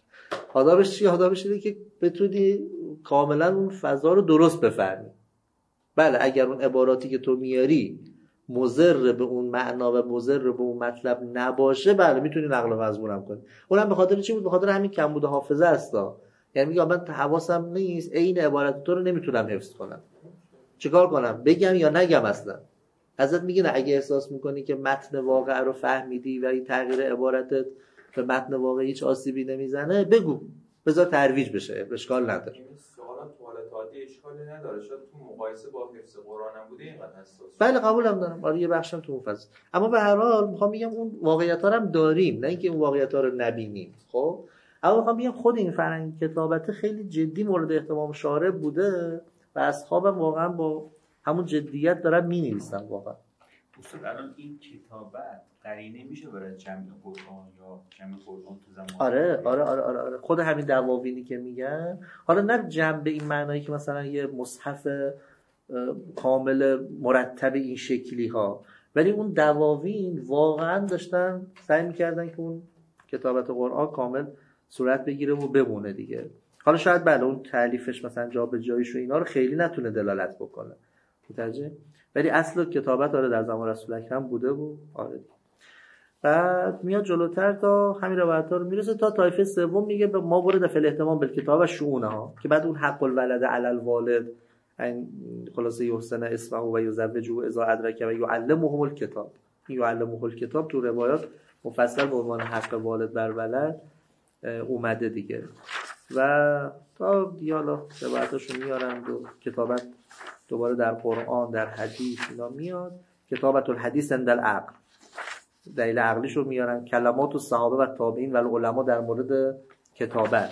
آدابش چی؟ آدابش اینه که بتونی کاملا اون فضا رو درست بفهمی. بله اگر اون عباراتی که تو میاری مضر به اون معنا و مضر به اون مطلب نباشه، بله میتونی نقل مضمون هم کنی. اونم به خاطر چی بود؟ به خاطر همین کمبود حافظه است. یعنی میگم من حواسم نیست، عین عبارت تو رو نمیتونم حفظ کنم، چیکار کنم؟ بگم یا نگم؟ اصلا حضرت میگه نه، اگه احساس میکنی که متن واقع رو فهمیدی و این تغییر عبارتت به متن واقع هیچ آسیبی نمیزنه، بگو، بذار ترویج بشه، اشکال نداره. سوالات تو حالت عادی اشکالی نداره، شاید تو مقایسه با حفظ قرآن هم بوده اینقدر حساس. بله قبولم دارم، آره یه بخشم تو اون فاز. اما به هر حال میخوام بگم اون واقعیت‌ها رو هم داریم، نه اینکه اون واقعیت‌ها رو نبینیم. خب اما میخوام بگم خود این فرهنگ کتابت خیلی جدی مورد اهتمام شارع بوده و اصحابم واقعا با همون جدیت دارن می‌نویسن واقعا. اصلا الان این کتابت قرینه میشه برای جمع قرآن یا جمع قرآن تو زمان؟ آره. خود همین دواوینی که میگن، حالا نه جمع به این معنایی که مثلا یه مصحف کامل مرتب این شکلی ها، ولی اون دواوین واقعا داشتن سعی میکردن که اون کتابت قرآن کامل صورت بگیره و بمونه دیگه. حالا شاید بله اون تالیفش مثلا جا به جایش و اینا رو خیلی نتونه دلالت بکنه، متوجه؟ ولی اصل کتابت آره در زمان رسول اکرم بوده و آره. بعد میاد جلوتر تا همین روایت‌ها رو میرسه تا طایفه سوم، میگه ما ورد فی الاهتمام بالکتاب و شؤونها، که بعد اون حق الولد علی الوالد این خلاصه یحسن اسمه و یزوجه اذا ادرک و یعلمه الکتاب. یعلمه الکتاب تو روایات مفصل به عنوان حق والد بر ولد اومده دیگه. و تا دیالا روایتاشو میارن و کتابت دوباره در قرآن در حدیث اینا میاد. کتابت الحدیث عند العقل، دلیل عقلیشو میارن. کلمات الصحابه و تابعین و العلماء در مورد کتابت،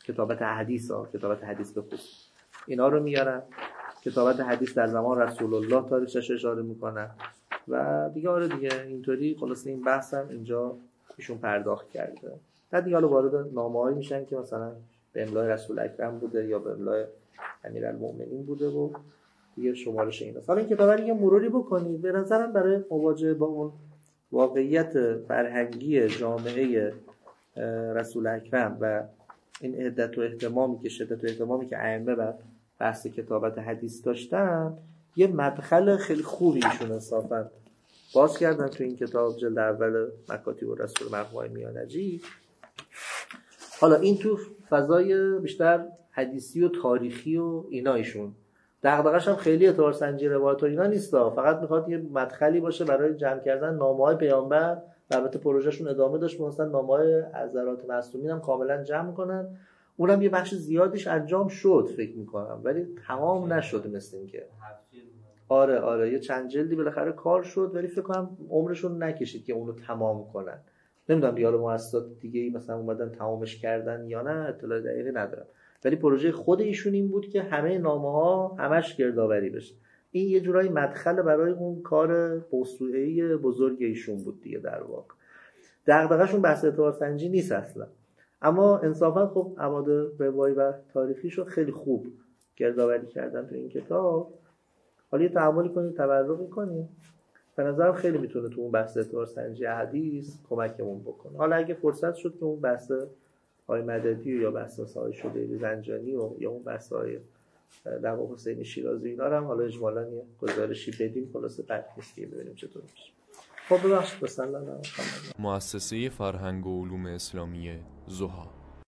کتابت حدیث ها، کتابت حدیث به خصوص اینا رو میارن. کتابت حدیث در زمان رسول الله تاریخش اشاره میکنن و دیگه آره دیگه اینطوری خلاص این بحث هم اینجا ایشون پرداخت کرده. بعد دیگه حالا وارد نامه‌هایی میشن که مثلا به املای رسول اکرم بوده یا به املای امیرالمؤمنین بوده و دیگه شمارش ایناست. حالا این کتاب رو یه مروری بکنید. به نظرم برای مواجهه با اون واقعیت فرهنگی جامعه رسول اکرم و این عدت و اهتمامی که شدت و اهتمامی که ائمه بر بحث کتابت حدیث داشتن، یه مدخل خیلی خوبی ایشون انصافا باز کردن تو این کتاب جلد اول مکاتیب الرسول مرحوم میانجی. حالا این تو فضای بیشتر حدیثی و تاریخی و اینا ایشون دغدغه‌ش هم خیلی اعتبار سنجی روایت و اینا نیستا، فقط میخواد یه مدخلی باشه برای جمع کردن نامه‌های پیامبر. البته پروژهشون ادامه داشت، مثلا نامه‌های حضرات معصومین هم کاملا جمع کنن. اونم یه بخش زیادیش انجام شد فکر میکنم، ولی تمام نشد مثل این که آره یه چند جلدی بالاخره کار شد، ولی فکر کنم عمرشون نکشید که اونو تمام کنن. نمیدونم دیگه مؤسسات دیگه‌ای مثلا اومدن تمامش کردن یا نه، اطلاع دقیقی ندارم، ولی پروژه خود ایشون این بود که همه نامه‌ها همش گردآوری بشه. این یه جورایی مدخل برای اون کار توسعه‌ای بزرگ ایشون بود دیگه. در واقع دغدغه‌شون بحث اعتبار سنجی نیست اصلا، اما انصافا خب ابعاد روایی و تاریخیشو خیلی خوب گردآوری کردن تو این کتاب. حالا یه تعاملی کنید، تبرکی کنید، به نظرم خیلی میتونه تو اون بحث اعتبار سنجی حدیث کمکمون بکنه. حالا اگه فرصت شد که اون بحث آقای مددی یا بحث آقای شجاعی زنجانی و یا اون بحث های در واقع حسین شیرازی اینا رو هم حالا اجمالاً یه گزارشی بدیم، خلاصه بد نیست که ببینیم چطور میشه. خب ببخشید مثلا مؤسسه فرهنگ و علوم اسلامی ضحی.